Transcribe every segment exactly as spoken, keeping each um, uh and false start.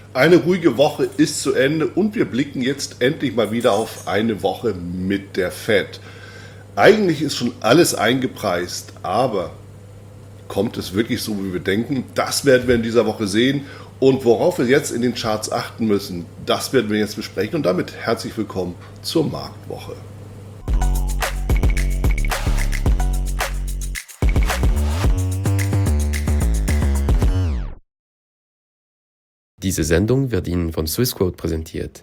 Eine ruhige Woche ist zu Ende und wir blicken jetzt endlich mal wieder auf eine Woche mit der Fed. Eigentlich ist schon alles eingepreist, aber kommt es wirklich so, wie wir denken? Das werden wir in dieser Woche sehen. Und worauf wir jetzt in den Charts achten müssen, das werden wir jetzt besprechen. Und damit herzlich willkommen zur Marktwoche. Diese Sendung wird Ihnen von Swissquote präsentiert.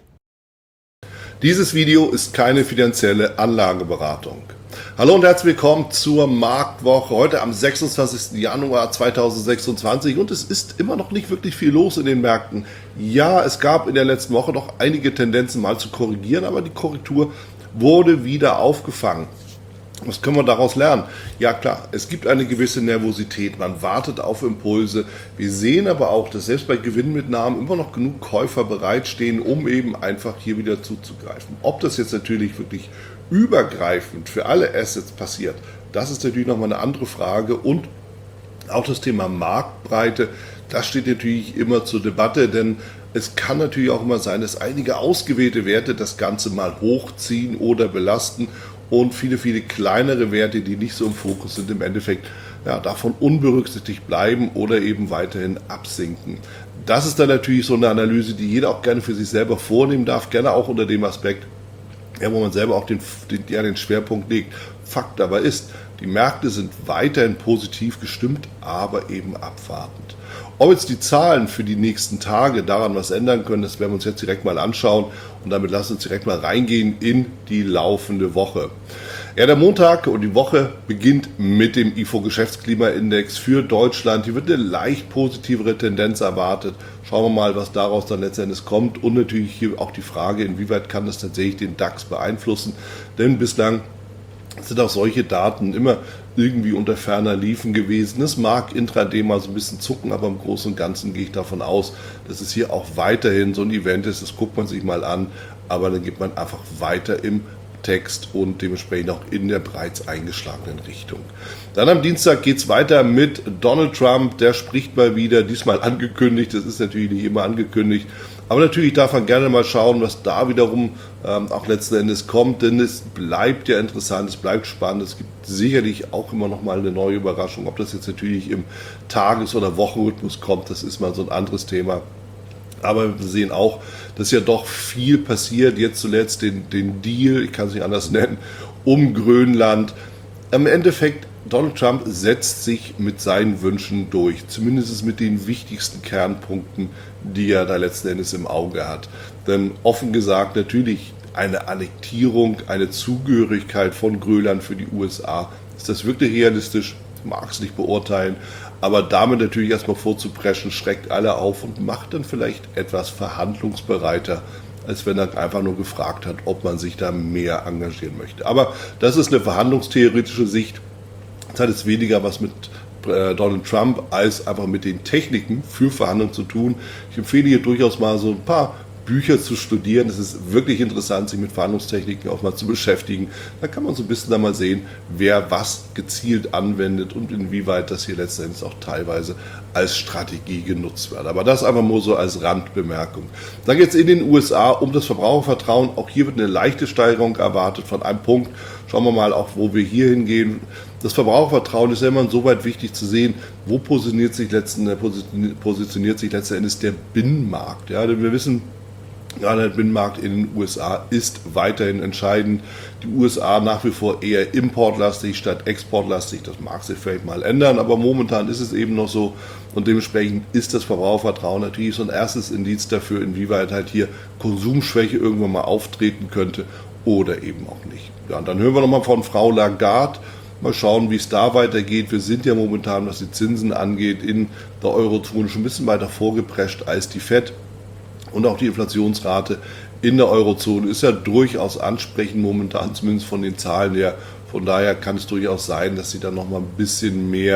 Dieses Video ist keine finanzielle Anlageberatung. Hallo und herzlich willkommen zur Marktwoche, heute am sechsundzwanzigsten Januar zweitausendsechsundzwanzig, und es ist immer noch nicht wirklich viel los in den Märkten. Ja, es gab in der letzten Woche noch einige Tendenzen mal zu korrigieren, aber die Korrektur wurde wieder aufgefangen. Was können wir daraus lernen? Ja klar, es gibt eine gewisse Nervosität, man wartet auf Impulse. Wir sehen aber auch, dass selbst bei Gewinnmitnahmen immer noch genug Käufer bereitstehen, um eben einfach hier wieder zuzugreifen. Ob das jetzt natürlich wirklich übergreifend für alle Assets passiert, das ist natürlich nochmal eine andere Frage. Und auch das Thema Marktbreite, das steht natürlich immer zur Debatte, denn es kann natürlich auch immer sein, dass einige ausgewählte Werte das Ganze mal hochziehen oder belasten und viele, viele kleinere Werte, die nicht so im Fokus sind, im Endeffekt ja, davon unberücksichtigt bleiben oder eben weiterhin absinken. Das ist dann natürlich so eine Analyse, die jeder auch gerne für sich selber vornehmen darf, gerne auch unter dem Aspekt, ja, wo man selber auch den, den, ja, den Schwerpunkt legt. Fakt aber ist, die Märkte sind weiterhin positiv gestimmt, aber eben abwartend. Ob jetzt die Zahlen für die nächsten Tage daran was ändern können, das werden wir uns jetzt direkt mal anschauen, und damit lassen wir uns direkt mal reingehen in die laufende Woche. Ja, der Montag und die Woche beginnt mit dem I F O-Geschäftsklimaindex für Deutschland. Hier wird eine leicht positivere Tendenz erwartet. Schauen wir mal, was daraus dann letztendlich kommt, und natürlich hier auch die Frage, inwieweit kann das tatsächlich den DAX beeinflussen, denn bislang sind auch solche Daten immer irgendwie unter ferner Liefen gewesen. Es mag intraday mal so ein bisschen zucken, aber im Großen und Ganzen gehe ich davon aus, dass es hier auch weiterhin so ein Event ist. Das guckt man sich mal an, aber dann geht man einfach weiter im Text und dementsprechend auch in der bereits eingeschlagenen Richtung. Dann am Dienstag geht es weiter mit Donald Trump, der spricht mal wieder, diesmal angekündigt, das ist natürlich nicht immer angekündigt, aber natürlich darf man gerne mal schauen, was da wiederum ähm, auch letzten Endes kommt, denn es bleibt ja interessant, es bleibt spannend, es gibt sicherlich auch immer noch mal eine neue Überraschung, ob das jetzt natürlich im Tages- oder Wochenrhythmus kommt, das ist mal so ein anderes Thema. Aber wir sehen auch, dass ja doch viel passiert, jetzt zuletzt den, den Deal, ich kann es nicht anders nennen, um Grönland. Im Endeffekt, Donald Trump setzt sich mit seinen Wünschen durch, zumindest mit den wichtigsten Kernpunkten, die er da letzten Endes im Auge hat. Denn offen gesagt, natürlich eine Annektierung, eine Zugehörigkeit von Grönland für die U S A, ist das wirklich realistisch? Ich mag es nicht beurteilen, aber damit natürlich erstmal vorzupreschen, schreckt alle auf und macht dann vielleicht etwas verhandlungsbereiter, als wenn er einfach nur gefragt hat, ob man sich da mehr engagieren möchte. Aber das ist eine verhandlungstheoretische Sicht. Das hat jetzt weniger was mit äh, Donald Trump als einfach mit den Techniken für Verhandlungen zu tun. Ich empfehle hier durchaus mal so ein paar Bücher zu studieren. Es ist wirklich interessant, sich mit Verhandlungstechniken auch mal zu beschäftigen. Da kann man so ein bisschen dann mal sehen, wer was gezielt anwendet und inwieweit das hier letztendlich auch teilweise als Strategie genutzt wird. Aber das einfach nur so als Randbemerkung. Dann geht es in den U S A um das Verbrauchervertrauen. Auch hier wird eine leichte Steigerung erwartet von einem Punkt. Schauen wir mal auch, wo wir hier hingehen. Das Verbrauchervertrauen ist ja immer insoweit wichtig zu sehen, wo positioniert sich letzten, positioniert sich letzten Endes der Binnenmarkt. Ja, denn wir wissen, gerade der Binnenmarkt in den U S A ist weiterhin entscheidend. Die U S A nach wie vor eher importlastig statt exportlastig. Das mag sich vielleicht mal ändern, aber momentan ist es eben noch so. Und dementsprechend ist das Verbrauchervertrauen natürlich so ein erstes Indiz dafür, inwieweit halt hier Konsumschwäche irgendwann mal auftreten könnte oder eben auch nicht. Ja, und dann hören wir nochmal von Frau Lagarde. Mal schauen, wie es da weitergeht. Wir sind ja momentan, was die Zinsen angeht, in der Eurozone schon ein bisschen weiter vorgeprescht als die Fed. Und auch die Inflationsrate in der Eurozone ist ja durchaus ansprechend momentan, zumindest von den Zahlen her. Von daher kann es durchaus sein, dass sie dann noch mal ein bisschen mehr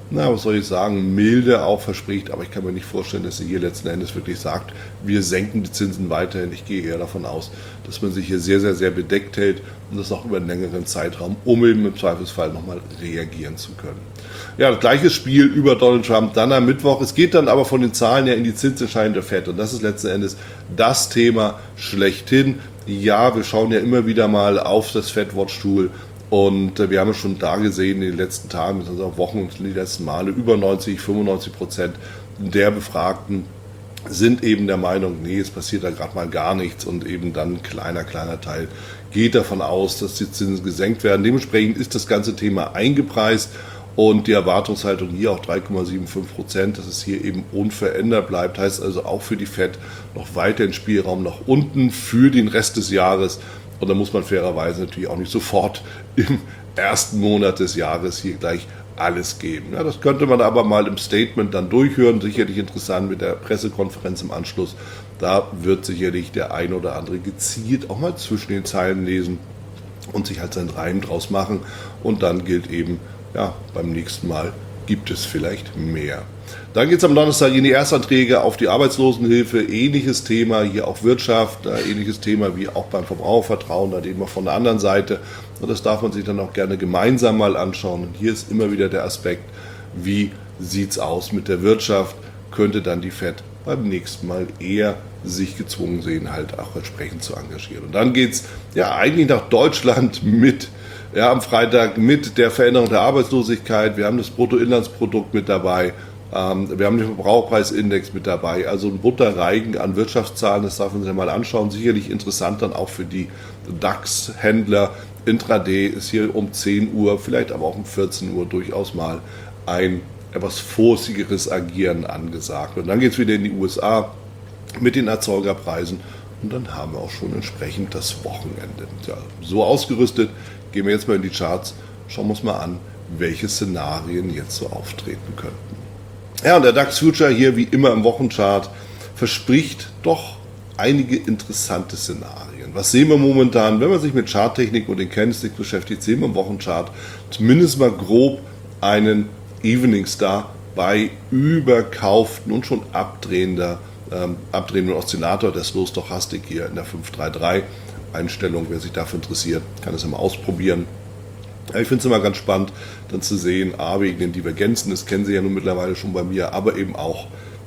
na, was soll ich sagen, milde auch verspricht, aber ich kann mir nicht vorstellen, dass sie hier letzten Endes wirklich sagt, wir senken die Zinsen weiterhin. Ich gehe eher davon aus, dass man sich hier sehr, sehr, sehr bedeckt hält und das auch über einen längeren Zeitraum, um eben im Zweifelsfall nochmal reagieren zu können. Ja, das gleiche Spiel über Donald Trump dann am Mittwoch. Es geht dann aber von den Zahlen her in die Zinsentscheidung der Fed und das ist letzten Endes das Thema schlechthin. Ja, wir schauen ja immer wieder mal auf das Fed-Watch-Tool. Und äh, wir haben es schon da gesehen in den letzten Tagen, also auch Wochen und die letzten Male, über neunzig, fünfundneunzig Prozent der Befragten sind eben der Meinung, nee, es passiert da gerade mal gar nichts und eben dann ein kleiner, kleiner Teil geht davon aus, dass die Zinsen gesenkt werden. Dementsprechend ist das ganze Thema eingepreist und die Erwartungshaltung hier auch drei Komma fünfundsiebzig Prozent, dass es hier eben unverändert bleibt, heißt also auch für die Fed noch weiterhin Spielraum nach unten für den Rest des Jahres. Und da muss man fairerweise natürlich auch nicht sofort im ersten Monat des Jahres hier gleich alles geben. Ja, das könnte man aber mal im Statement dann durchhören. Sicherlich interessant mit der Pressekonferenz im Anschluss. Da wird sicherlich der ein oder andere gezielt auch mal zwischen den Zeilen lesen und sich halt seinen Reim draus machen. Und dann gilt eben, ja, beim nächsten Mal gibt es vielleicht mehr. Dann geht es am Donnerstag in die Erstanträge auf die Arbeitslosenhilfe. Ähnliches Thema, hier auch Wirtschaft, ähnliches Thema wie auch beim Verbrauchervertrauen, da eben auch von der anderen Seite. Und das darf man sich dann auch gerne gemeinsam mal anschauen. Und hier ist immer wieder der Aspekt, wie sieht es aus mit der Wirtschaft? Könnte dann die Fed beim nächsten Mal eher sich gezwungen sehen, halt auch entsprechend zu engagieren. Und dann geht es ja eigentlich nach Deutschland mit Ja, am Freitag mit der Veränderung der Arbeitslosigkeit. Wir haben das Bruttoinlandsprodukt mit dabei. Ähm, wir haben den Verbraucherpreisindex mit dabei. Also ein bunter Reigen an Wirtschaftszahlen, das darf man sich mal anschauen. Sicherlich interessant dann auch für die DAX-Händler. Intraday ist hier um zehn Uhr, vielleicht aber auch um vierzehn Uhr durchaus mal ein etwas vorsichtigeres Agieren angesagt. Und dann geht es wieder in die U S A mit den Erzeugerpreisen. Und dann haben wir auch schon entsprechend das Wochenende. Ja, so ausgerüstet. Gehen wir jetzt mal in die Charts, schauen wir uns mal an, welche Szenarien jetzt so auftreten könnten. Ja, und der DAX Future hier wie immer im Wochenchart verspricht doch einige interessante Szenarien. Was sehen wir momentan? Wenn man sich mit Charttechnik und den Candlesticks beschäftigt, sehen wir im Wochenchart zumindest mal grob einen Evening Star bei überkauften und schon abdrehender, ähm, abdrehenden Oszillator der Slow Stochastik hier in der fünf drei drei. Einstellung, wer sich dafür interessiert, kann es ja mal ausprobieren. Ja, ich finde es immer ganz spannend, dann zu sehen, A, wegen den Divergenzen, das kennen Sie ja nun mittlerweile schon bei mir, aber eben auch,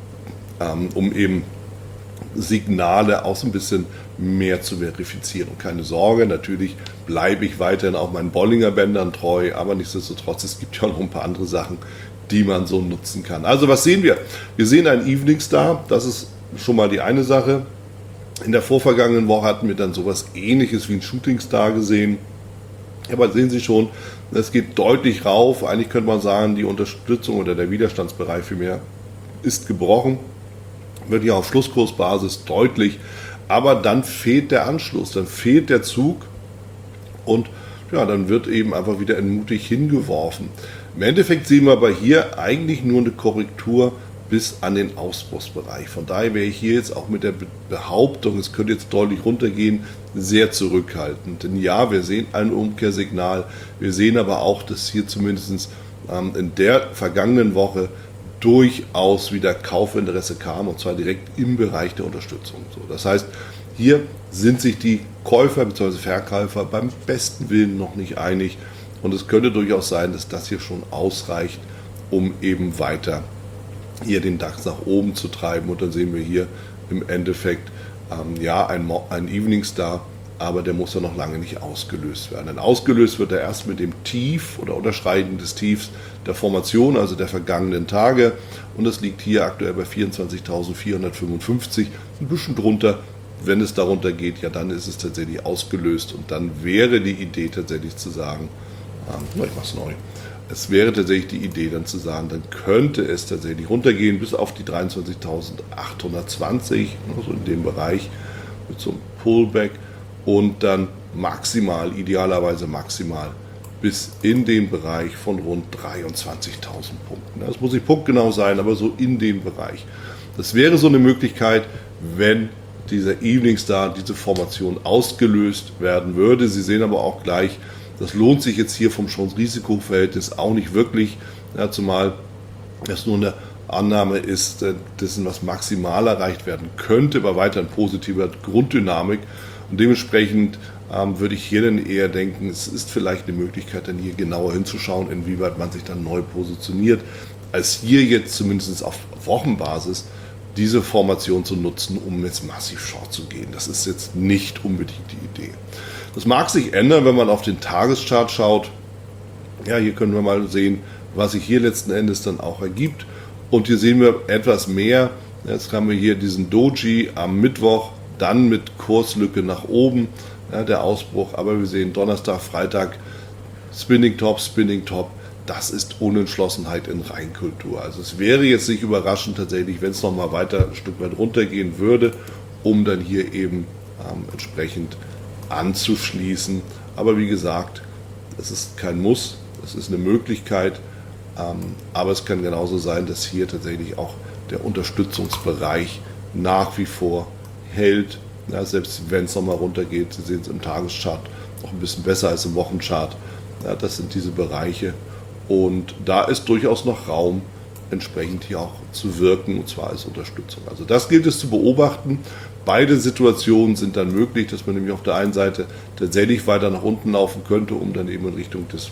ähm, um eben Signale auch so ein bisschen mehr zu verifizieren. Und keine Sorge, natürlich bleibe ich weiterhin auch meinen Bollinger Bändern treu, aber nichtsdestotrotz, es gibt ja noch ein paar andere Sachen, die man so nutzen kann. Also was sehen wir? Wir sehen einen Evening Star, das ist schon mal die eine Sache. In der vorvergangenen Woche hatten wir dann sowas Ähnliches wie ein Shooting Star gesehen. Aber sehen Sie schon, es geht deutlich rauf. Eigentlich könnte man sagen, die Unterstützung oder der Widerstandsbereich vielmehr ist gebrochen. Wird ja auf Schlusskursbasis deutlich. Aber dann fehlt der Anschluss, dann fehlt der Zug und ja, dann wird eben einfach wieder entmutigt hingeworfen. Im Endeffekt sehen wir aber hier eigentlich nur eine Korrektur bis an den Ausbruchsbereich. Von daher wäre ich hier jetzt auch mit der Behauptung, es könnte jetzt deutlich runtergehen, sehr zurückhaltend. Denn ja, wir sehen ein Umkehrsignal, wir sehen aber auch, dass hier zumindest ähm, in der vergangenen Woche durchaus wieder Kaufinteresse kam und zwar direkt im Bereich der Unterstützung. So, das heißt, hier sind sich die Käufer bzw. Verkäufer beim besten Willen noch nicht einig und es könnte durchaus sein, dass das hier schon ausreicht, um eben weiter hier den DAX nach oben zu treiben. Und dann sehen wir hier im Endeffekt ähm, ja ein, ein Evening Star, aber der muss ja noch lange nicht ausgelöst werden. Denn ausgelöst wird er erst mit dem Tief oder Unterschreiten des Tiefs der Formation, also der vergangenen Tage. Und das liegt hier aktuell bei vierundzwanzigtausendvierhundertfünfundfünfzig, ein bisschen drunter. Wenn es darunter geht, ja, dann ist es tatsächlich ausgelöst und dann wäre die Idee tatsächlich zu sagen, ähm, ich mache es neu. Es wäre tatsächlich die Idee dann zu sagen, dann könnte es tatsächlich runtergehen bis auf die dreiundzwanzigtausendachthundertzwanzig, also in dem Bereich mit so einem Pullback und dann maximal, idealerweise maximal bis in den Bereich von rund dreiundzwanzigtausend Punkten. Das muss nicht punktgenau sein, aber so in dem Bereich. Das wäre so eine Möglichkeit, wenn dieser Evening Star, diese Formation ausgelöst werden würde. Sie sehen aber auch gleich, das lohnt sich jetzt hier vom Chance-Risiko-Verhältnis auch nicht wirklich, ja, zumal das nur eine Annahme ist, dessen, was maximal erreicht werden könnte, bei weiterhin positiver Grunddynamik. Und dementsprechend ähm, würde ich hier dann eher denken, es ist vielleicht eine Möglichkeit, dann hier genauer hinzuschauen, inwieweit man sich dann neu positioniert, als hier jetzt zumindest auf Wochenbasis diese Formation zu nutzen, um jetzt massiv short zu gehen. Das ist jetzt nicht unbedingt die Idee. Das mag sich ändern, wenn man auf den Tageschart schaut. Ja, hier können wir mal sehen, was sich hier letzten Endes dann auch ergibt. Und hier sehen wir etwas mehr. Jetzt haben wir hier diesen Doji am Mittwoch, dann mit Kurslücke nach oben, ja, der Ausbruch. Aber wir sehen Donnerstag, Freitag, Spinning Top, Spinning Top. Das ist Unentschlossenheit in Reinkultur. Also es wäre jetzt nicht überraschend tatsächlich, wenn es nochmal weiter ein Stück weit runtergehen würde, um dann hier eben ähm, entsprechend anzuschließen. Aber wie gesagt, es ist kein Muss, es ist eine Möglichkeit. Ähm, aber es kann genauso sein, dass hier tatsächlich auch der Unterstützungsbereich nach wie vor hält. Ja, selbst wenn es nochmal runtergeht, Sie sehen es im Tageschart noch ein bisschen besser als im Wochenchart. Ja, das sind diese Bereiche. Und da ist durchaus noch Raum, entsprechend hier auch zu wirken, und zwar als Unterstützung. Also das gilt es zu beobachten. Beide Situationen sind dann möglich, dass man nämlich auf der einen Seite tatsächlich weiter nach unten laufen könnte, um dann eben in Richtung des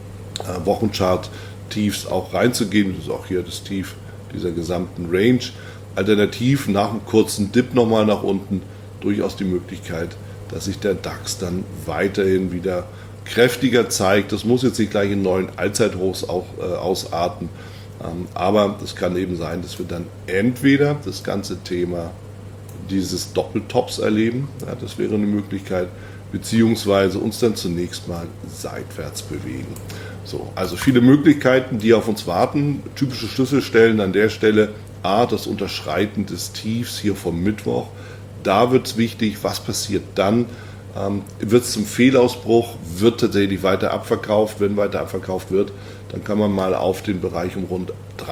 äh, Wochenchart-Tiefs auch reinzugehen. Das ist auch hier das Tief dieser gesamten Range. Alternativ nach einem kurzen Dip nochmal nach unten durchaus die Möglichkeit, dass sich der DAX dann weiterhin wieder kräftiger zeigt. Das muss jetzt nicht gleich in neuen Allzeithochs auch äh, ausarten, ähm, aber es kann eben sein, dass wir dann entweder das ganze Thema dieses Doppeltops erleben, ja, das wäre eine Möglichkeit, beziehungsweise uns dann zunächst mal seitwärts bewegen. So, also viele Möglichkeiten, die auf uns warten. Typische Schlüsselstellen an der Stelle: A, das Unterschreiten des Tiefs hier vom Mittwoch. Da wird es wichtig, was passiert dann? Ähm, wird es zum Fehlausbruch? Wird tatsächlich weiter abverkauft? Wenn weiter abverkauft wird, dann kann man mal auf den Bereich um rund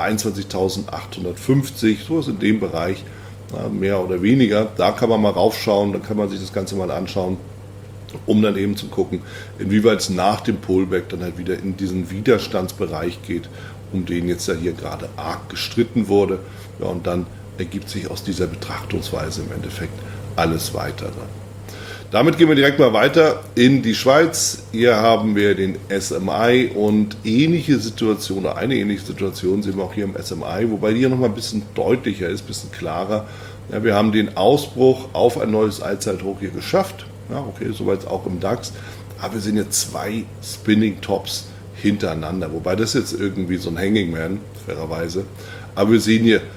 dreiundzwanzigtausendachthundertfünfzig, so ist in dem Bereich, ja, mehr oder weniger, da kann man mal raufschauen, dann kann man sich das Ganze mal anschauen, um dann eben zu gucken, inwieweit es nach dem Pullback dann halt wieder in diesen Widerstandsbereich geht, um den jetzt ja hier gerade arg gestritten wurde. Ja, und dann ergibt sich aus dieser Betrachtungsweise im Endeffekt alles Weitere. Damit gehen wir direkt mal weiter in die Schweiz. Hier haben wir den S M I und ähnliche Situationen, oder eine ähnliche Situation sehen wir auch hier im S M I, wobei die hier nochmal ein bisschen deutlicher ist, ein bisschen klarer. Ja, wir haben den Ausbruch auf ein neues Allzeithoch hier geschafft. Ja, okay, soweit auch im DAX. Aber wir sehen jetzt zwei Spinning Tops hintereinander, wobei das jetzt irgendwie so ein Hanging Man, fairerweise. Aber wir sehen hier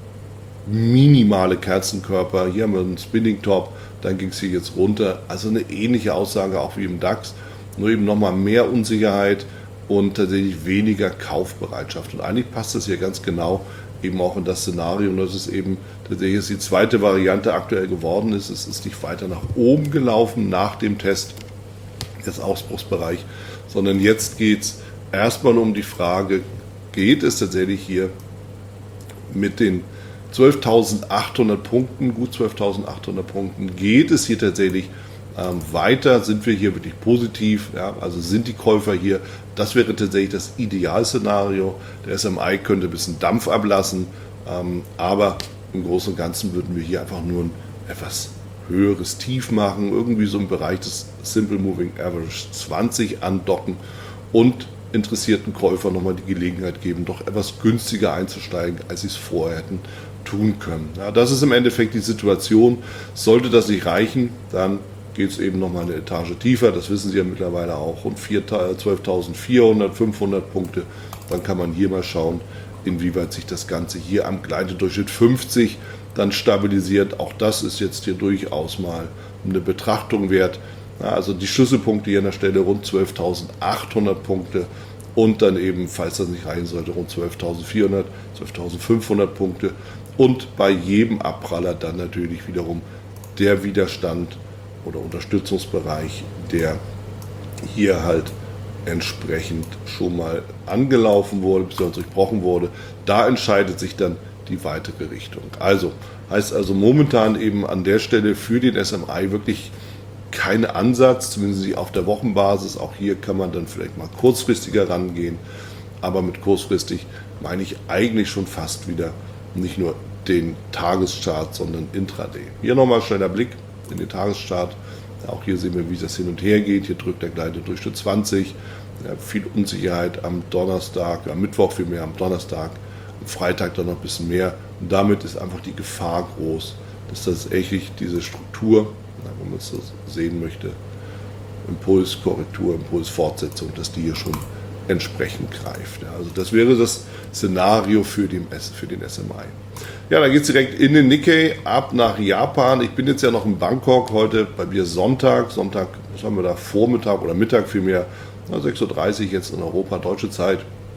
minimale Kerzenkörper. Hier haben wir einen Spinning Top, dann ging es hier jetzt runter. Also eine ähnliche Aussage auch wie im DAX, nur eben nochmal mehr Unsicherheit und tatsächlich weniger Kaufbereitschaft. Und eigentlich passt das hier ganz genau eben auch in das Szenario, und das ist eben tatsächlich die zweite Variante aktuell geworden ist. Es ist nicht weiter nach oben gelaufen nach dem Test des Ausbruchsbereichs, sondern jetzt geht es erstmal um die Frage, geht es tatsächlich hier mit den zwölftausendachthundert Punkten, gut zwölftausendachthundert Punkten, geht es hier tatsächlich ähm, weiter, sind wir hier wirklich positiv, ja, also sind die Käufer hier, das wäre tatsächlich das Idealszenario. Der S M I könnte ein bisschen Dampf ablassen, ähm, aber im Großen und Ganzen würden wir hier einfach nur ein etwas höheres Tief machen, irgendwie so im Bereich des Simple Moving Average zwanzig andocken und interessierten Käufer nochmal die Gelegenheit geben, doch etwas günstiger einzusteigen, als sie es vorher hätten tun können. Ja, das ist im Endeffekt die Situation. Sollte das nicht reichen, dann geht es eben nochmal eine Etage tiefer, das wissen Sie ja mittlerweile auch, um zwölftausendvierhundert, fünfhundert Punkte. Dann kann man hier mal schauen, inwieweit sich das Ganze hier am Gleitedurchschnitt fünfzig dann stabilisiert. Auch das ist jetzt hier durchaus mal eine Betrachtung wert. Ja, also die Schlüsselpunkte hier an der Stelle rund zwölftausendachthundert Punkte und dann eben, falls das nicht reichen sollte, rund zwölftausendvierhundert, zwölftausendfünfhundert Punkte und bei jedem Abpraller dann natürlich wiederum der Widerstand oder Unterstützungsbereich, der hier halt entsprechend schon mal angelaufen wurde, bzw. durchbrochen wurde. Da entscheidet sich dann die weitere Richtung. Also heißt also momentan eben an der Stelle für den S M I wirklich kein Ansatz, zumindest auf der Wochenbasis. Auch hier kann man dann vielleicht mal kurzfristiger rangehen. aber mit kurzfristig meine ich eigentlich schon fast wieder nicht nur den Tageschart, sondern Intraday. Hier nochmal schneller Blick in den Tageschart. Auch hier sehen wir, wie das hin und her geht. Hier drückt der Gleitedurchschnitt zwanzig. Ja, viel Unsicherheit am Donnerstag, am Mittwoch vielmehr, am Donnerstag, am Freitag dann noch ein bisschen mehr. Und damit ist einfach die Gefahr groß, dass tatsächlich diese Struktur, ja, wenn man es so sehen möchte, Impulskorrektur, Impulsfortsetzung, dass die hier schon entsprechend greift. Ja, also das wäre das Szenario für den, für den S M I. Ja, dann geht es direkt in den Nikkei ab nach Japan. Ich bin jetzt ja noch in Bangkok, heute bei mir Sonntag. Sonntag, was haben wir da, Vormittag oder Mittag vielmehr, sechs Uhr dreißig jetzt in Europa, deutsche Zeit.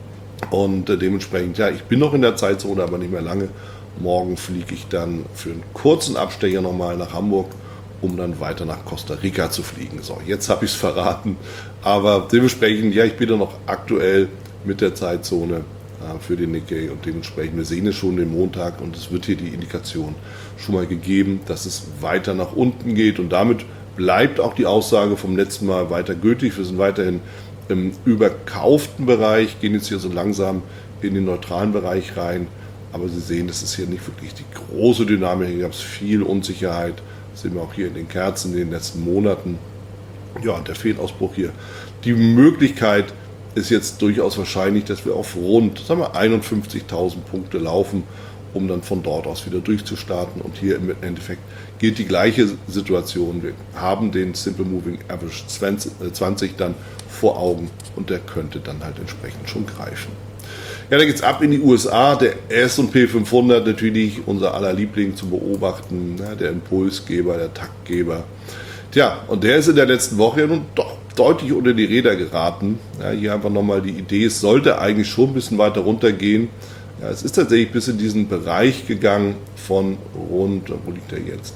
Und äh, dementsprechend, ja, ich bin noch in der Zeitzone, aber nicht mehr lange. Morgen fliege ich dann für einen kurzen Abstecher nochmal nach Hamburg, um dann weiter nach Costa Rica zu fliegen. So, jetzt habe ich es verraten. Aber dementsprechend, ja, ich bin da noch aktuell mit der Zeitzone äh, für den Nikkei und dementsprechend, wir sehen es schon den Montag und es wird hier die Indikation schon mal gegeben, dass es weiter nach unten geht und damit bleibt auch die Aussage vom letzten Mal weiter gültig. Wir sind weiterhin im überkauften Bereich, gehen jetzt hier so langsam in den neutralen Bereich rein. Aber Sie sehen, das ist hier nicht wirklich die große Dynamik. Hier gab es viel Unsicherheit. Das sehen wir auch hier in den Kerzen in den letzten Monaten. Ja, und der Fehlausbruch hier. Die Möglichkeit ist jetzt durchaus wahrscheinlich, dass wir auf rund sagen wir, einundfünfzigtausend Punkte laufen, um dann von dort aus wieder durchzustarten. Und hier im Endeffekt gilt die gleiche Situation. Wir haben den Simple Moving Average zwanzig dann vor Augen und der könnte dann halt entsprechend schon greifen. Ja, dann geht es ab in die U S A, der S und P fünfhundert, natürlich unser aller Liebling zu beobachten, ja, der Impulsgeber, der Taktgeber. Tja, und der ist in der letzten Woche nun doch deutlich unter die Räder geraten. Ja, hier einfach nochmal die Idee, es sollte eigentlich schon ein bisschen weiter runtergehen. Ja, es ist tatsächlich bis in diesen Bereich gegangen von rund, wo liegt er jetzt?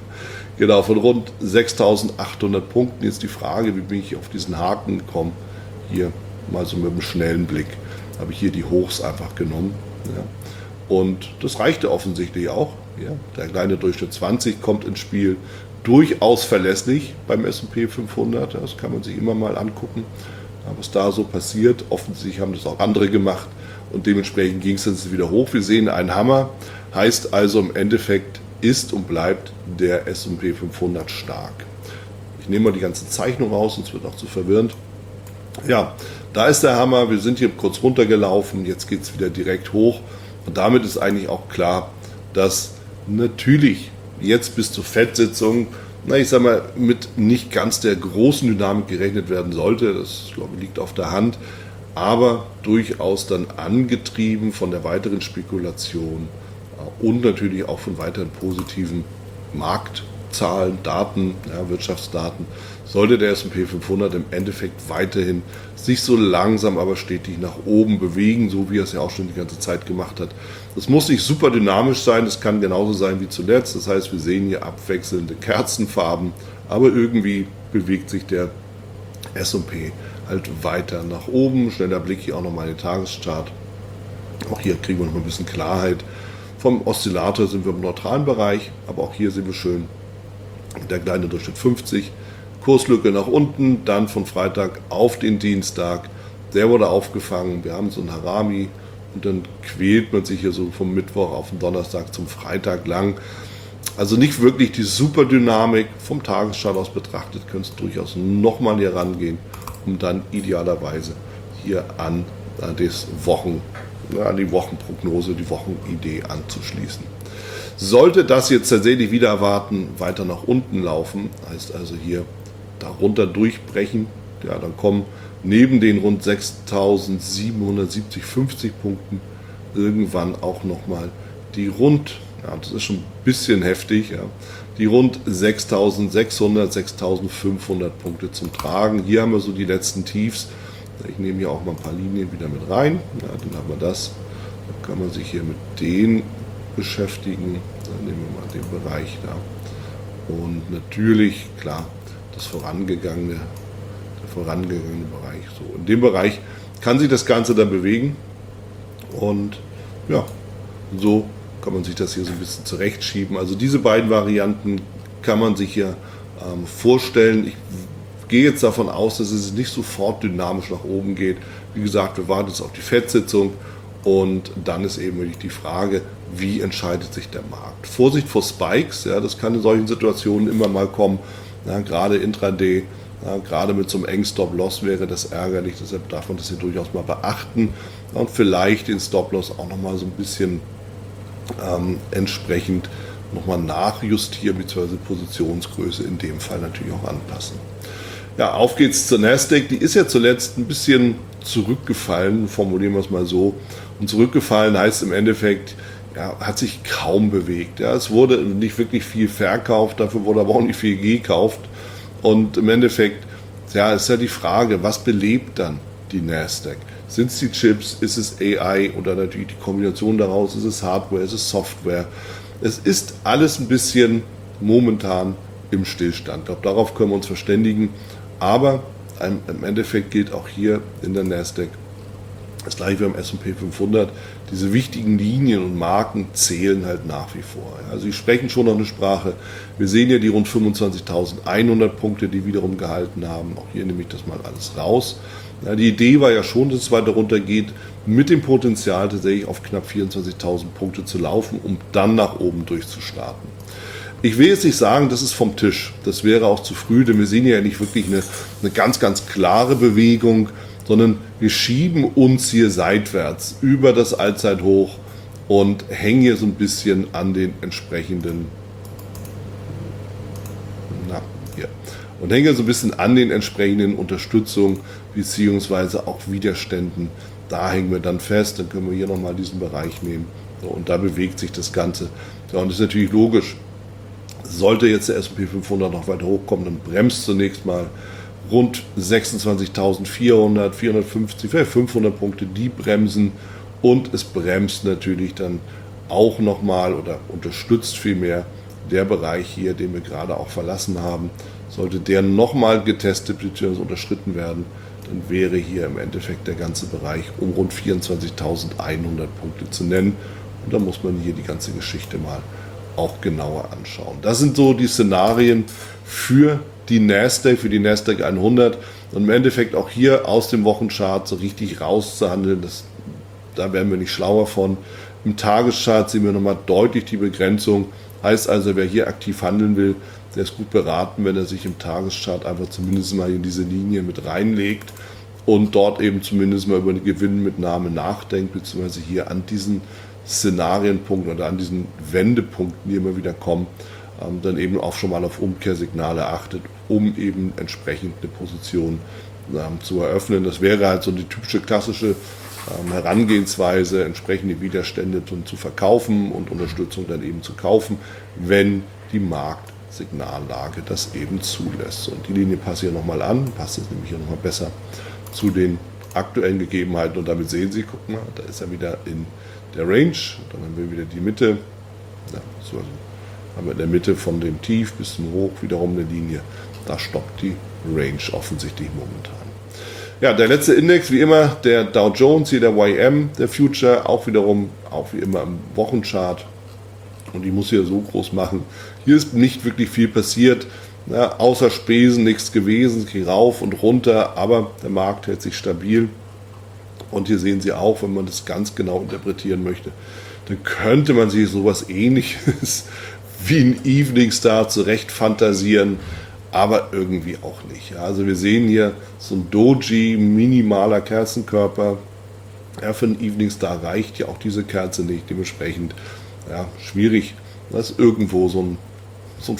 Genau, von rund sechstausendachthundert Punkten. Jetzt die Frage, wie bin ich auf diesen Haken gekommen? Hier mal so mit einem schnellen Blick habe ich hier die Hochs einfach genommen. Ja. Und das reichte offensichtlich auch. Ja. Der kleine Durchschnitt zwanzig kommt ins Spiel. Durchaus verlässlich beim S und P fünfhundert. Das kann man sich immer mal angucken, was da so passiert. Offensichtlich haben das auch andere gemacht. Und dementsprechend ging es dann wieder hoch. Wir sehen einen Hammer. Heißt also im Endeffekt ist und bleibt der S und P fünfhundert stark. Ich nehme mal die ganze Zeichnung raus, sonst wird auch zu verwirrend. Ja, da ist der Hammer. Wir sind hier kurz runtergelaufen. Jetzt geht es wieder direkt hoch. Und damit ist eigentlich auch klar, dass natürlich jetzt bis zur Fed-Sitzung, na, ich sag mal, mit nicht ganz der großen Dynamik gerechnet werden sollte. Das, glaube ich, liegt auf der Hand. Aber durchaus dann angetrieben von der weiteren Spekulation und natürlich auch von weiteren positiven Marktzahlen, Daten, ja, Wirtschaftsdaten, sollte der S und P fünfhundert im Endeffekt weiterhin sich so langsam aber stetig nach oben bewegen, so wie er es ja auch schon die ganze Zeit gemacht hat. Das muss nicht super dynamisch sein, das kann genauso sein wie zuletzt. Das heißt, wir sehen hier abwechselnde Kerzenfarben, aber irgendwie bewegt sich der S und P halt weiter nach oben. Schneller Blick hier auch nochmal in den Tageschart. Auch hier kriegen wir noch ein bisschen Klarheit. Vom Oszillator sind wir im neutralen Bereich, aber auch hier sehen wir schön der kleine Durchschnitt fünfzig. Kurslücke nach unten, dann von Freitag auf den Dienstag. Der wurde aufgefangen. Wir haben so ein Harami und dann quält man sich hier so vom Mittwoch auf den Donnerstag zum Freitag lang. Also nicht wirklich die Superdynamik. Vom Tagesschart aus betrachtet könnte es durchaus nochmal hier rangehen, um dann idealerweise hier an, an, das Wochen, an die Wochenprognose, die Wochenidee anzuschließen. Sollte das jetzt tatsächlich wieder erwarten, weiter nach unten laufen, heißt also hier darunter durchbrechen, ja, dann kommen neben den rund sechstausendsiebenhundertsiebzig, fünfzig Punkten irgendwann auch nochmal die rund, ja, das ist schon ein bisschen heftig, ja, die rund sechstausendsechshundert, sechstausendfünfhundert Punkte zum Tragen. Hier haben wir so die letzten Tiefs. Ich nehme hier auch mal ein paar Linien wieder mit rein. Ja, dann haben wir das. Dann kann man sich hier mit denen beschäftigen. Dann nehmen wir mal den Bereich da. Und natürlich, klar, das vorangegangene, der vorangegangene Bereich. So, in dem Bereich kann sich das Ganze dann bewegen. Und ja, so kann man sich das hier so ein bisschen zurechtschieben. Also diese beiden Varianten kann man sich hier ähm, vorstellen. Ich gehe jetzt davon aus, dass es nicht sofort dynamisch nach oben geht. Wie gesagt, wir warten jetzt auf die Fed-Sitzung und dann ist eben wirklich die Frage, wie entscheidet sich der Markt. Vorsicht vor Spikes, ja, das kann in solchen Situationen immer mal kommen, ja, gerade Intraday, ja, gerade mit so einem engen Stop-Loss wäre das ärgerlich, deshalb darf man das hier durchaus mal beachten und vielleicht den Stop-Loss auch nochmal so ein bisschen ähm, entsprechend nochmal nachjustieren, beziehungsweise Positionsgröße in dem Fall natürlich auch anpassen. Ja, auf geht's zur Nasdaq, die ist ja zuletzt ein bisschen zurückgefallen, formulieren wir es mal so, und zurückgefallen heißt im Endeffekt, ja, hat sich kaum bewegt. Ja, es wurde nicht wirklich viel verkauft, dafür wurde aber auch nicht viel gekauft. Und im Endeffekt, ja, ist ja die Frage, was belebt dann die Nasdaq? Sind es die Chips, ist es A I oder natürlich die Kombination daraus, ist es Hardware, ist es Software? Es ist alles ein bisschen momentan im Stillstand. Ich glaube, darauf können wir uns verständigen. Aber im Endeffekt gilt auch hier in der Nasdaq das gleiche wie am S und P fünfhundert. Diese wichtigen Linien und Marken zählen halt nach wie vor. Also sie sprechen schon noch eine Sprache. Wir sehen ja die rund fünfundzwanzigtausendeinhundert Punkte, die wiederum gehalten haben. Auch hier nehme ich das mal alles raus. Ja, die Idee war ja schon, dass es weiter runter geht, mit dem Potenzial tatsächlich auf knapp vierundzwanzigtausend Punkte zu laufen, um dann nach oben durchzustarten. Ich will jetzt nicht sagen, das ist vom Tisch. Das wäre auch zu früh, denn wir sehen ja nicht wirklich eine, eine ganz, ganz klare Bewegung, sondern wir schieben uns hier seitwärts über das Allzeithoch und hängen hier so ein bisschen an den entsprechenden, na, hier, und hängen hier so ein bisschen an den entsprechenden Unterstützungen beziehungsweise auch Widerständen. Da hängen wir dann fest, dann können wir hier nochmal diesen Bereich nehmen. So, und da bewegt sich das Ganze. Ja, und das ist natürlich logisch. Sollte jetzt der S und P fünfhundert noch weiter hochkommen, dann bremst zunächst mal rund sechsundzwanzigtausendvierhundert, vierhundertfünfzig, vielleicht fünfhundert Punkte, die bremsen und es bremst natürlich dann auch nochmal oder unterstützt vielmehr der Bereich hier, den wir gerade auch verlassen haben. Sollte der nochmal getestet bzw. unterschritten werden, dann wäre hier im Endeffekt der ganze Bereich um rund vierundzwanzigtausendeinhundert Punkte zu nennen und da muss man hier die ganze Geschichte mal auch genauer anschauen. Das sind so die Szenarien für die Nasdaq, für die Nasdaq hundert und im Endeffekt auch hier aus dem Wochenchart so richtig rauszuhandeln, das, da werden wir nicht schlauer von. Im Tageschart sehen wir nochmal deutlich die Begrenzung, heißt also, wer hier aktiv handeln will, der ist gut beraten, wenn er sich im Tageschart einfach zumindest mal in diese Linie mit reinlegt und dort eben zumindest mal über eine Gewinnmitnahme nachdenkt, beziehungsweise hier an diesen Szenarienpunkten oder an diesen Wendepunkten, die immer wieder kommen, ähm, dann eben auch schon mal auf Umkehrsignale achtet, um eben entsprechend eine Position ähm, zu eröffnen. Das wäre halt so die typische klassische ähm, Herangehensweise, entsprechende Widerstände zu verkaufen und Unterstützung dann eben zu kaufen, wenn die Marktsignallage das eben zulässt. Und die Linie passt hier nochmal an, passt jetzt nämlich hier nochmal besser zu den aktuellen Gegebenheiten und damit sehen Sie, guck mal, da ist er wieder in der Range, dann haben wir wieder die Mitte, ja, so haben wir in der Mitte von dem Tief bis zum Hoch wiederum eine Linie, da stoppt die Range offensichtlich momentan. Ja, der letzte Index, wie immer, der Dow Jones, hier der Y M, der Future, auch wiederum, auch wie immer im Wochenchart und ich muss hier so groß machen, hier ist nicht wirklich viel passiert, ja, außer Spesen nichts gewesen, es ging rauf und runter, aber der Markt hält sich stabil. Und hier sehen Sie auch, wenn man das ganz genau interpretieren möchte, dann könnte man sich sowas Ähnliches wie ein Evening Star zurecht fantasieren, aber irgendwie auch nicht. Also wir sehen hier so ein Doji, minimaler Kerzenkörper. Ja, für einen Evening Star reicht ja auch diese Kerze nicht. Dementsprechend ja, schwierig. Das ist irgendwo so ein, so ein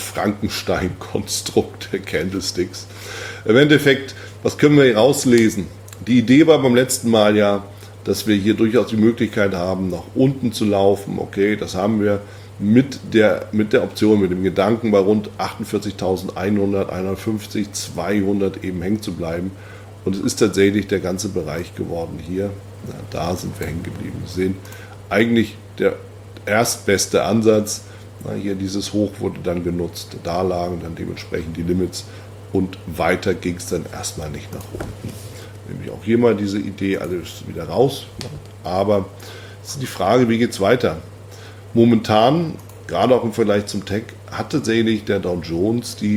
Frankenstein-Konstrukt der Candlesticks. Im Endeffekt, was können wir hier rauslesen? Die Idee war beim letzten Mal ja, dass wir hier durchaus die Möglichkeit haben, nach unten zu laufen. Okay, das haben wir mit der, mit der Option, mit dem Gedanken bei rund achtundvierzigtausendeinhundert, hundertfünfzig, zweihundert eben hängen zu bleiben. Und es ist tatsächlich der ganze Bereich geworden hier. Na, da sind wir hängen geblieben. Sie sehen, eigentlich der erstbeste Ansatz. Na, hier dieses Hoch wurde dann genutzt. Da lagen dann dementsprechend die Limits. Und weiter ging es dann erstmal nicht nach unten. Nämlich auch hier mal diese Idee, alles wieder raus. Aber es ist die Frage, wie geht es weiter? Momentan, gerade auch im Vergleich zum Tech, hat tatsächlich der Dow Jones die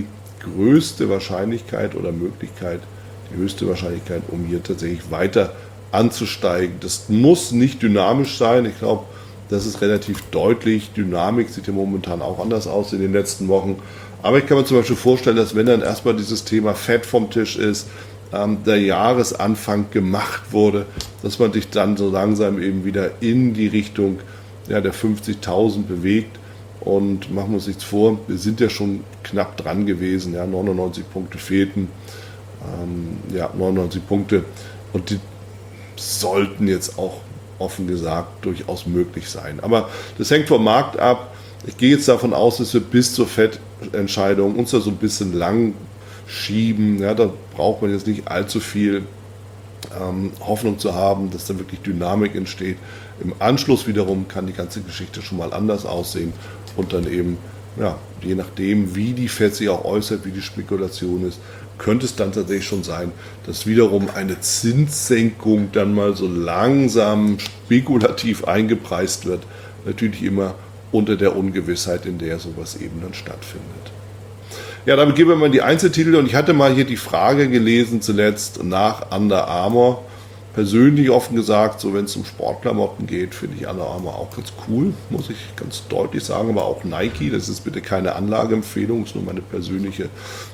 größte Wahrscheinlichkeit oder Möglichkeit, die höchste Wahrscheinlichkeit, um hier tatsächlich weiter anzusteigen. Das muss nicht dynamisch sein. Ich glaube, das ist relativ deutlich. Dynamik sieht ja momentan auch anders aus in den letzten Wochen. Aber ich kann mir zum Beispiel vorstellen, dass wenn dann erstmal dieses Thema Fett vom Tisch ist, ähm, der Jahresanfang gemacht wurde, dass man sich dann so langsam eben wieder in die Richtung ja, der fünfzigtausend bewegt. Und machen wir uns nichts vor, wir sind ja schon knapp dran gewesen. Ja, neunundneunzig Punkte fehlten. Ähm, ja, neunundneunzig Punkte. Und die sollten jetzt auch offen gesagt durchaus möglich sein. Aber das hängt vom Markt ab. Ich gehe jetzt davon aus, dass wir bis zur Fettentscheidung uns da so ein bisschen lang schieben. Ja, da braucht man jetzt nicht allzu viel ähm, Hoffnung zu haben, dass da wirklich Dynamik entsteht. Im Anschluss wiederum kann die ganze Geschichte schon mal anders aussehen und dann eben, ja, je nachdem, wie die Fed sich auch äußert, wie die Spekulation ist, könnte es dann tatsächlich schon sein, dass wiederum eine Zinssenkung dann mal so langsam spekulativ eingepreist wird. Natürlich immer unter der Ungewissheit, in der sowas eben dann stattfindet. Ja, damit gehen wir mal in die Einzeltitel und ich hatte mal hier die Frage gelesen zuletzt nach Under Armour. Persönlich offen gesagt, so wenn es um Sportklamotten geht, finde ich Under Armour auch ganz cool, muss ich ganz deutlich sagen, aber auch Nike, das ist bitte keine Anlageempfehlung, ist nur meine persönliche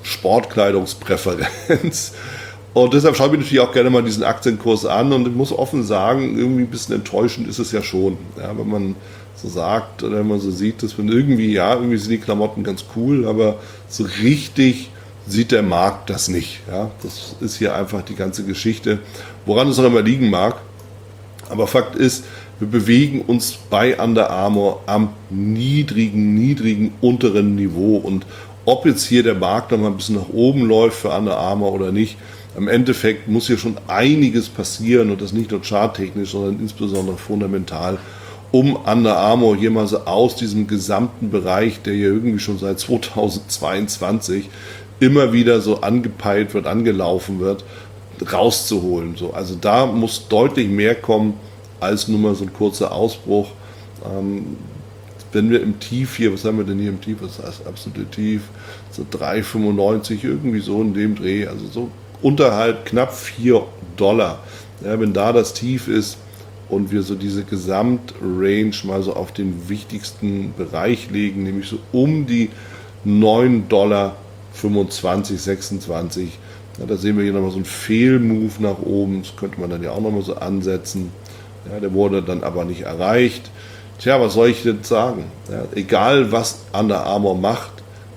Sportkleidungspräferenz. Und deshalb schaue ich mir natürlich auch gerne mal diesen Aktienkurs an und ich muss offen sagen, irgendwie ein bisschen enttäuschend ist es ja schon, ja, wenn man so sagt oder wenn man so sieht, dass man irgendwie, ja, irgendwie sind die Klamotten ganz cool, aber so richtig sieht der Markt das nicht. Ja? Das ist hier einfach die ganze Geschichte, woran es auch immer liegen mag. Aber Fakt ist, wir bewegen uns bei Under Armour am niedrigen, niedrigen unteren Niveau. Und ob jetzt hier der Markt noch mal ein bisschen nach oben läuft für Under Armour oder nicht, im Endeffekt muss hier schon einiges passieren und das nicht nur charttechnisch, sondern insbesondere fundamental, um Under Armour hier mal so aus diesem gesamten Bereich, der hier irgendwie schon seit zweitausendzweiundzwanzig immer wieder so angepeilt wird, angelaufen wird, rauszuholen. So, also da muss deutlich mehr kommen als nur mal so ein kurzer Ausbruch. Ähm, wenn wir im Tief hier, was haben wir denn hier im Tief, was heißt absolute Tief, so drei fünfundneunzig, irgendwie so in dem Dreh, also so unterhalb knapp vier Dollar. Ja, wenn da das Tief ist und wir so diese Gesamtrange mal so auf den wichtigsten Bereich legen, nämlich so um die neun Dollar fünfundzwanzig, sechsundzwanzig. Ja, da sehen wir hier nochmal so einen Fehlmove nach oben. Das könnte man dann ja auch nochmal so ansetzen. Ja, der wurde dann aber nicht erreicht. Tja, was soll ich denn sagen? Ja, egal, was Under Armour macht,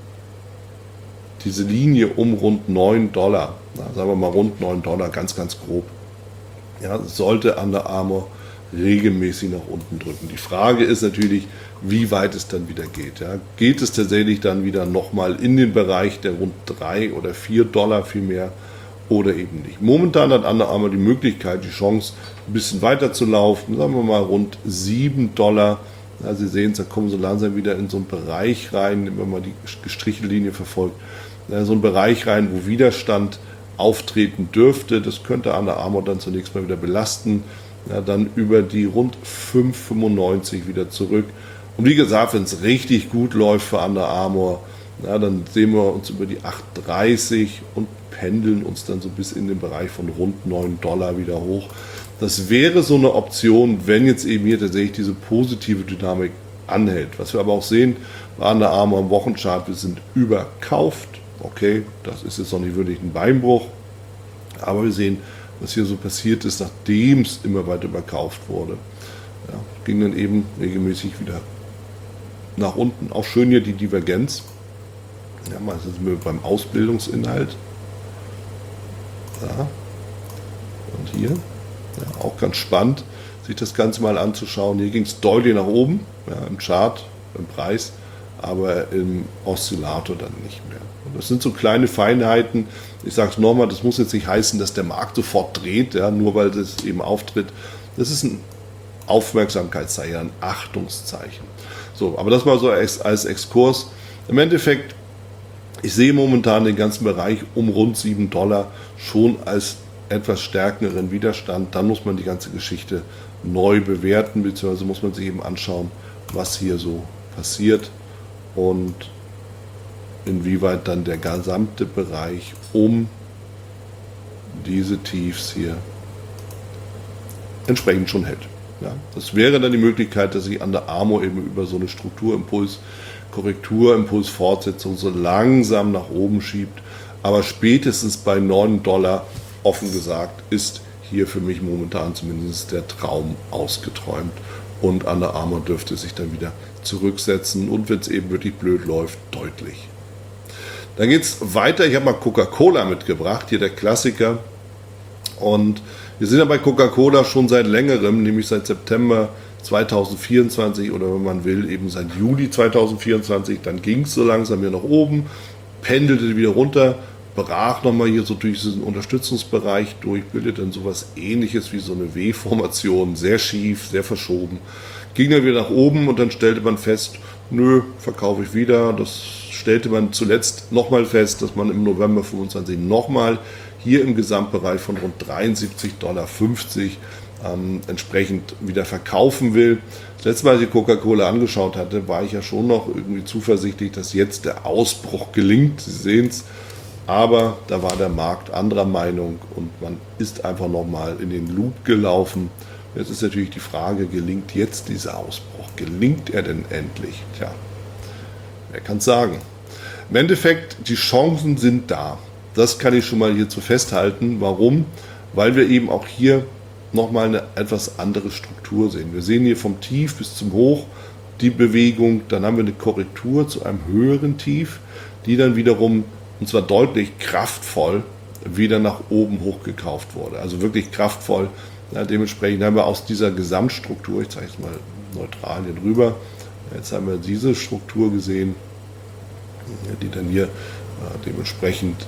diese Linie um rund neun Dollar, na, sagen wir mal rund neun Dollar, ganz, ganz grob, ja, sollte Under Armour regelmäßig nach unten drücken. Die Frage ist natürlich, wie weit es dann wieder geht. Ja. Geht es tatsächlich dann wieder nochmal in den Bereich der rund drei oder vier Dollar vielmehr oder eben nicht. Momentan hat Under Armour die Möglichkeit, die Chance, ein bisschen weiter zu laufen, sagen wir mal rund sieben Dollar. Ja, Sie sehen es, da kommen so langsam wieder in so einen Bereich rein, wenn man die gestrichelte Linie verfolgt, ja, so einen Bereich rein, wo Widerstand auftreten dürfte. Das könnte Under Armour dann zunächst mal wieder belasten. Ja, dann über die rund fünf fünfundneunzig wieder zurück. Und wie gesagt, wenn es richtig gut läuft für Under Armour, ja, dann sehen wir uns über die acht dreißig und pendeln uns dann so bis in den Bereich von rund neun Dollar wieder hoch. Das wäre so eine Option, wenn jetzt eben hier tatsächlich diese positive Dynamik anhält. Was wir aber auch sehen bei Under Armour im Wochenchart, wir sind überkauft. Okay, das ist jetzt noch nicht wirklich ein Beinbruch, aber wir sehen, was hier so passiert ist, nachdem es immer weiter überkauft wurde. Ja, ging dann eben regelmäßig wieder nach unten. Auch schön hier die Divergenz. Ja, meistens sind wir beim Ausbildungsinhalt. Ja. Und hier, ja, auch ganz spannend, sich das Ganze mal anzuschauen. Hier ging es deutlich nach oben, ja, im Chart, im Preis, aber im Oszillator dann nicht mehr. Und das sind so kleine Feinheiten. Ich sage es nochmal, das muss jetzt nicht heißen, dass der Markt sofort dreht, ja, nur weil das eben auftritt. Das ist ein Aufmerksamkeitszeichen, ein Achtungszeichen. So, aber das mal so als, als Exkurs. Im Endeffekt, ich sehe momentan den ganzen Bereich um rund sieben Dollar schon als etwas stärkeren Widerstand. Dann muss man die ganze Geschichte neu bewerten, beziehungsweise muss man sich eben anschauen, was hier so passiert. Und inwieweit dann der gesamte Bereich um diese Tiefs hier entsprechend schon hält. Ja, das wäre dann die Möglichkeit, dass ich Under Armour eben über so eine Strukturimpuls, Korrekturimpuls, Fortsetzung so langsam nach oben schiebt. Aber spätestens bei neun Dollar, offen gesagt, ist hier für mich momentan zumindest der Traum ausgeträumt. Und Under Armour dürfte sich dann wieder zurücksetzen und wenn es eben wirklich blöd läuft, deutlich. Dann geht es weiter. Ich habe mal Coca-Cola mitgebracht, hier der Klassiker. Und wir sind ja bei Coca-Cola schon seit längerem, nämlich seit September zweitausendvierundzwanzig oder wenn man will, eben seit Juli zweitausendvierundzwanzig. Dann ging es so langsam hier nach oben, pendelte wieder runter, brach nochmal hier so durch diesen Unterstützungsbereich durch, bildet dann sowas ähnliches wie so eine W-Formation, sehr schief, sehr verschoben. Ging dann wieder nach oben und dann stellte man fest, nö, verkaufe ich wieder. Das stellte man zuletzt nochmal fest, dass man im November fünfundzwanzig nochmal hier im Gesamtbereich von rund dreiundsiebzig Komma fünfzig Dollar ähm, entsprechend wieder verkaufen will. Das letzte Mal, als ich Coca-Cola angeschaut hatte, war ich ja schon noch irgendwie zuversichtlich, dass jetzt der Ausbruch gelingt. Sie sehen es, aber da war der Markt anderer Meinung und man ist einfach nochmal in den Loop gelaufen. Jetzt ist natürlich die Frage, gelingt jetzt dieser Ausbruch? Gelingt er denn endlich? Tja, wer kann es sagen? Im Endeffekt, die Chancen sind da. Das kann ich schon mal hierzu festhalten. Warum? Weil wir eben auch hier nochmal eine etwas andere Struktur sehen. Wir sehen hier vom Tief bis zum Hoch die Bewegung. Dann haben wir eine Korrektur zu einem höheren Tief, die dann wiederum, und zwar deutlich kraftvoll, wieder nach oben hochgekauft wurde. Also wirklich kraftvoll. Ja, dementsprechend haben wir aus dieser Gesamtstruktur, ich zeige es mal neutral hier drüber, jetzt haben wir diese Struktur gesehen, die dann hier äh, dementsprechend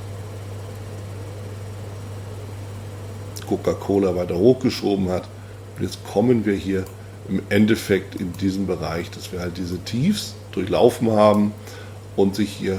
Coca-Cola weiter hochgeschoben hat. Und jetzt kommen wir hier im Endeffekt in diesen Bereich, dass wir halt diese Tiefs durchlaufen haben und sich hier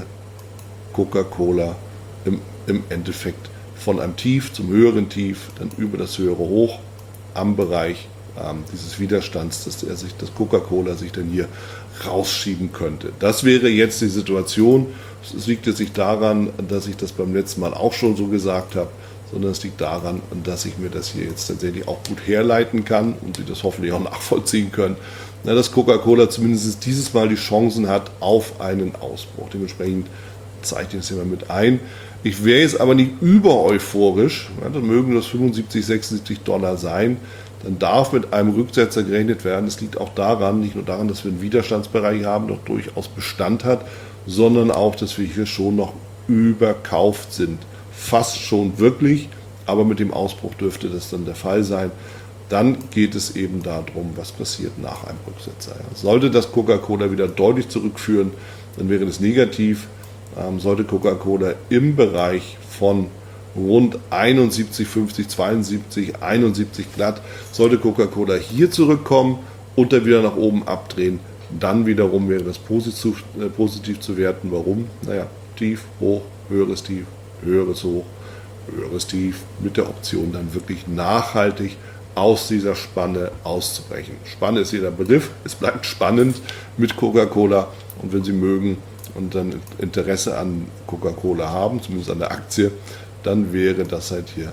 Coca-Cola im, im Endeffekt von einem Tief zum höheren Tief, dann über das höhere Hoch am Bereich ähm, dieses Widerstands, dass er sich, das Coca-Cola sich dann hier rausschieben könnte. Das wäre jetzt die Situation. Es liegt jetzt nicht daran, dass ich das beim letzten Mal auch schon so gesagt habe, sondern es liegt daran, dass ich mir das hier jetzt tatsächlich auch gut herleiten kann und Sie das hoffentlich auch nachvollziehen können, na, dass Coca-Cola zumindest dieses Mal die Chancen hat auf einen Ausbruch. Dementsprechend zeige ich das hier mal mit ein. Ich wäre jetzt aber nicht über euphorisch, ja, dann mögen das fünfundsiebzig, sechsundsiebzig Dollar sein, dann darf mit einem Rücksetzer gerechnet werden. Es liegt auch daran, nicht nur daran, dass wir einen Widerstandsbereich haben, der durchaus Bestand hat, sondern auch, dass wir hier schon noch überkauft sind. Fast schon wirklich, aber mit dem Ausbruch dürfte das dann der Fall sein. Dann geht es eben darum, was passiert nach einem Rücksetzer. Ja. Sollte das Coca-Cola wieder deutlich zurückführen, dann wäre das negativ. Ähm, sollte Coca-Cola im Bereich von rund einundsiebzig, fünfzig, zweiundsiebzig, einundsiebzig glatt, sollte Coca-Cola hier zurückkommen und dann wieder nach oben abdrehen, dann wiederum wäre das positiv, äh, positiv zu werten. Warum? Naja, tief, hoch, höheres Tief, höheres Hoch, höheres Tief, mit der Option dann wirklich nachhaltig aus dieser Spanne auszubrechen. Spanne ist jeder Begriff, es bleibt spannend mit Coca-Cola und wenn Sie mögen und dann Interesse an Coca-Cola haben, zumindest an der Aktie, dann wäre das halt hier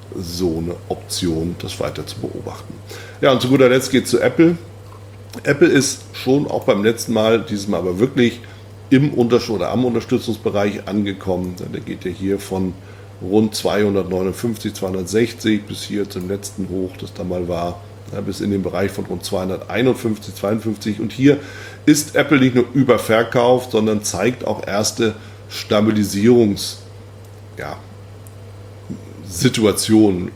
so eine Option, das weiter zu beobachten. Ja, und zu guter Letzt geht es zu Apple. Apple ist schon auch beim letzten Mal, dieses Mal aber wirklich im Untersch- oder am Unterstützungsbereich angekommen. Der geht ja hier von rund zweihundertneunundfünfzig, zweihundertsechzig bis hier zum letzten Hoch, das da mal war, ja, bis in den Bereich von rund zweihunderteinundfünfzig, zweiundfünfzig. Und hier ist Apple nicht nur überverkauft, sondern zeigt auch erste Stabilisierungs, ja, Situationen,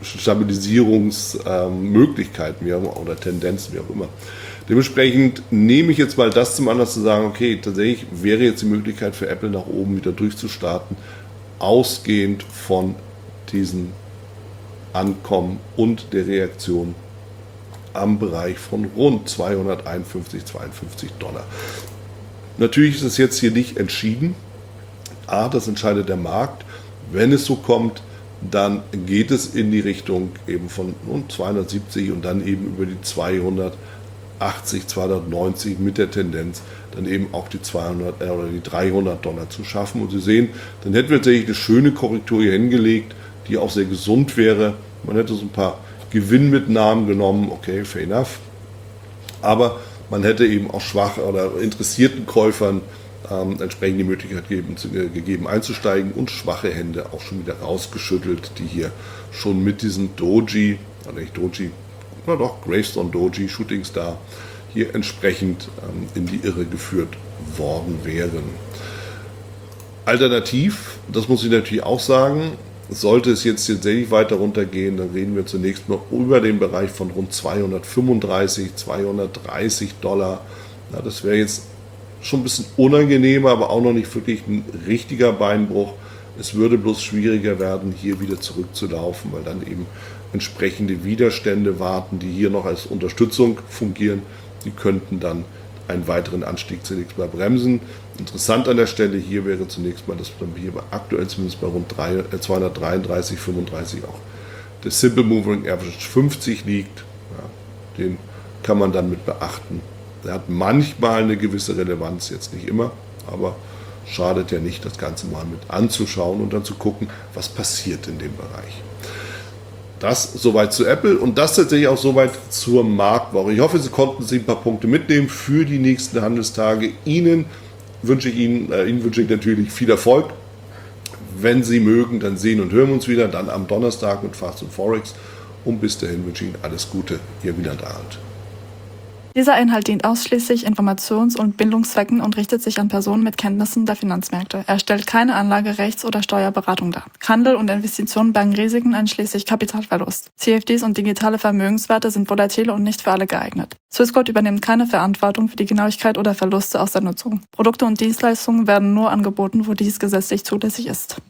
Stabilisierungsmöglichkeiten ähm, oder Tendenzen, wie auch immer. Dementsprechend nehme ich jetzt mal das zum Anlass zu sagen, okay, tatsächlich wäre jetzt die Möglichkeit für Apple nach oben wieder durchzustarten, ausgehend von diesem Ankommen und der Reaktion am Bereich von rund zweihunderteinundfünfzig, zweiundfünfzig Dollar. Natürlich ist es jetzt hier nicht entschieden. A, das entscheidet der Markt. Wenn es so kommt, dann geht es in die Richtung eben von rund zweihundertsiebzig und dann eben über die zweihundert zweihundertachtzig, zweihundertneunzig mit der Tendenz, dann eben auch die zweihundert oder die dreihundert Dollar zu schaffen. Und Sie sehen, dann hätten wir tatsächlich eine schöne Korrektur hier hingelegt, die auch sehr gesund wäre. Man hätte so ein paar Gewinnmitnahmen genommen, okay, fair enough. Aber man hätte eben auch schwachen oder interessierten Käufern ähm, entsprechend die Möglichkeit gegeben, zu, äh, gegeben einzusteigen und schwache Hände auch schon wieder rausgeschüttelt, die hier schon mit diesem Doji, oder nicht Doji, na doch, Gravestone Doji, Shooting Star, hier entsprechend ähm, in die Irre geführt worden wären. Alternativ, das muss ich natürlich auch sagen, sollte es jetzt tatsächlich weiter runtergehen, dann reden wir zunächst mal über den Bereich von rund zweihundertfünfunddreißig, zweihundertdreißig Dollar. Ja, das wäre jetzt schon ein bisschen unangenehmer, aber auch noch nicht wirklich ein richtiger Beinbruch. Es würde bloß schwieriger werden, hier wieder zurückzulaufen, weil dann eben entsprechende Widerstände warten, die hier noch als Unterstützung fungieren. Die könnten dann einen weiteren Anstieg zunächst mal bremsen. Interessant an der Stelle hier wäre zunächst mal, dass wir hier aktuell zumindest bei rund zweihundertdreiunddreißig, fünfunddreißig auch der Simple Moving Average fünfzig liegt. Ja, den kann man dann mit beachten. Der hat manchmal eine gewisse Relevanz, jetzt nicht immer, aber schadet ja nicht, das Ganze mal mit anzuschauen und dann zu gucken, was passiert in dem Bereich. Das soweit zu Apple und das tatsächlich auch soweit zur Marktwoche. Ich hoffe, Sie konnten sich ein paar Punkte mitnehmen für die nächsten Handelstage. Ihnen wünsche ich Ihnen, äh, Ihnen wünsche ich natürlich viel Erfolg. Wenn Sie mögen, dann sehen und hören wir uns wieder, dann am Donnerstag mit Fast und Forex. Und bis dahin wünsche ich Ihnen alles Gute. Ihr Wieland Arndt. Dieser Inhalt dient ausschließlich Informations- und Bildungszwecken und richtet sich an Personen mit Kenntnissen der Finanzmärkte. Er stellt keine Anlage-, Rechts- oder Steuerberatung dar. Handel und Investitionen bergen Risiken einschließlich Kapitalverlust. C F Ds und digitale Vermögenswerte sind volatil und nicht für alle geeignet. Swissquote übernimmt keine Verantwortung für die Genauigkeit oder Verluste aus der Nutzung. Produkte und Dienstleistungen werden nur angeboten, wo dies gesetzlich zulässig ist.